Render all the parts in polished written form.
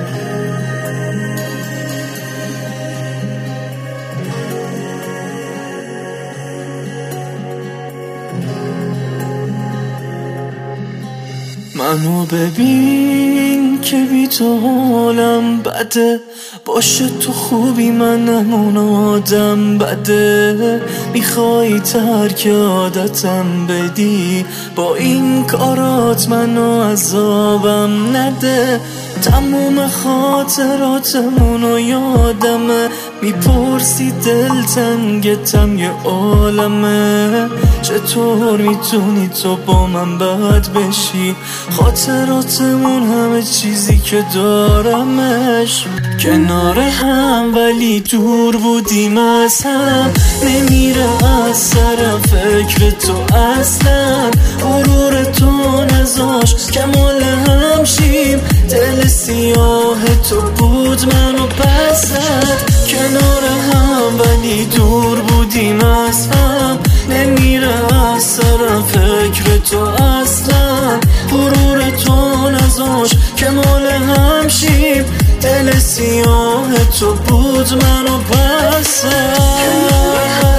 منو ببین که بی تو حالم بده، باشه تو خوبی منم اون آدم بده. میخوای ترک عادتم بدی، با این کارات منو عذابم نده. تموم خاطراتمونو یادمه، میپرسی دلتنگتم یه عالمه. چطور میتونی تو با من بد بشی؟ خاطراتمون همه چیزی که دارمش، کنار هم ولی دور بودیم از هم. نمیره از سر فکر تو اصلا، غرور تو نذاش کمال هم شیم. دل سیاه تو بود منو پس زد، کنار هم ولی دور بودیم از هم. نمیره از سر فکر تو اصلا، غرور تو نذاش کمال هم شیم. دل سیاه تو بود منو پس زد.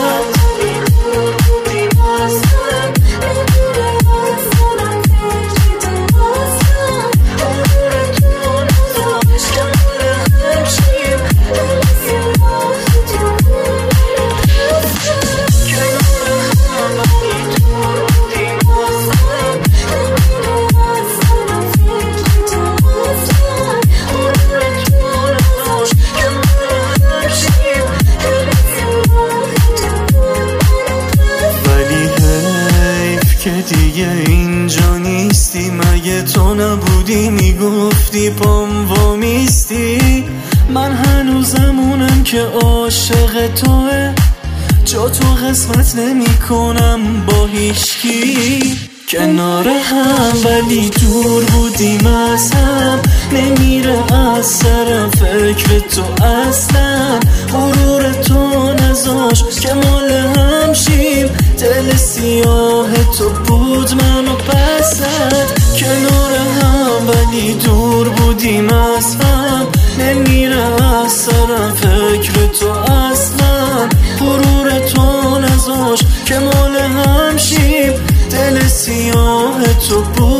دیگه اینجا نیستی، مگه تو نبودی میگفتی پام وامیستی؟ من هنوزم اونم که عاشق توه، جا تو قسمت نمی کنم با هیچکی. کنار هم ولی دور بودیم از هم، نمیره از سر فکر تو اصلا. غرور تو نذاش کمال هم شیم. دل سیاه تو بود منو پس زد، کنار هم ولی دور بودیم از هم. نمیره از سر فکر تو اصلا، غرور تو نذاش کمال هم شیم. دل سیاه تو بود